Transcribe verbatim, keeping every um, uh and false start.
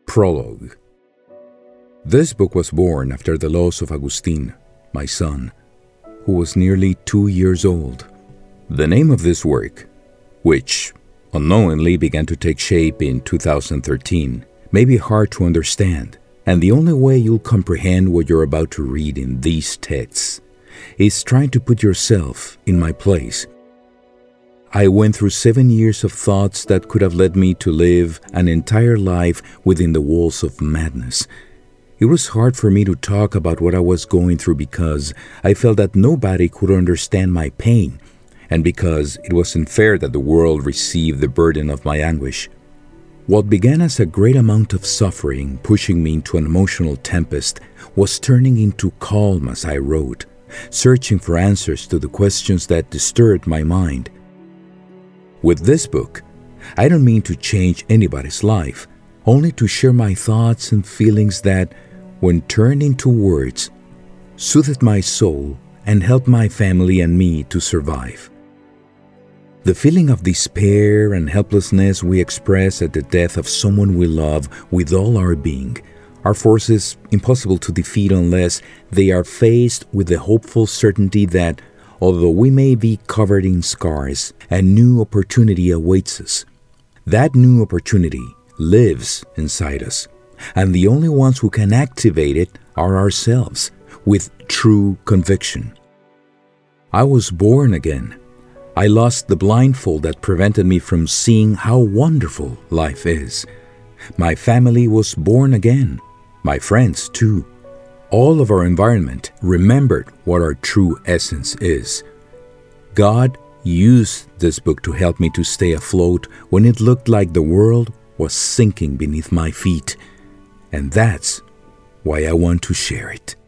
Prologue. This book was born after the loss of Agustin, my son, who was nearly two years old. The name of this work, which unknowingly began to take shape in two thousand thirteen, may be hard to understand, and the only way you'll comprehend what you're about to read in these texts is trying to put yourself in my place. I went through seven years of thoughts that could have led me to live an entire life within the walls of madness. It was hard for me to talk about what I was going through because I felt that nobody could understand my pain, and because it wasn't fair that the world receive the burden of my anguish. What began as a great amount of suffering, pushing me into an emotional tempest, was turning into calm as I wrote, searching for answers to the questions that disturbed my mind. With this book, I don't mean to change anybody's life, only to share my thoughts and feelings that, when turned into words, soothed my soul and helped my family and me to survive. The feeling of despair and helplessness we express at the death of someone we love with all our being are forces impossible to defeat unless they are faced with the hopeful certainty that, although we may be covered in scars, a new opportunity awaits us. That new opportunity lives inside us, and the only ones who can activate it are ourselves, with true conviction. I was born again. I lost the blindfold that prevented me from seeing how wonderful life is. My family was born again, my friends too. All of our environment remembered what our true essence is. God used this book to help me to stay afloat when it looked like the world was sinking beneath my feet. And that's why I want to share it.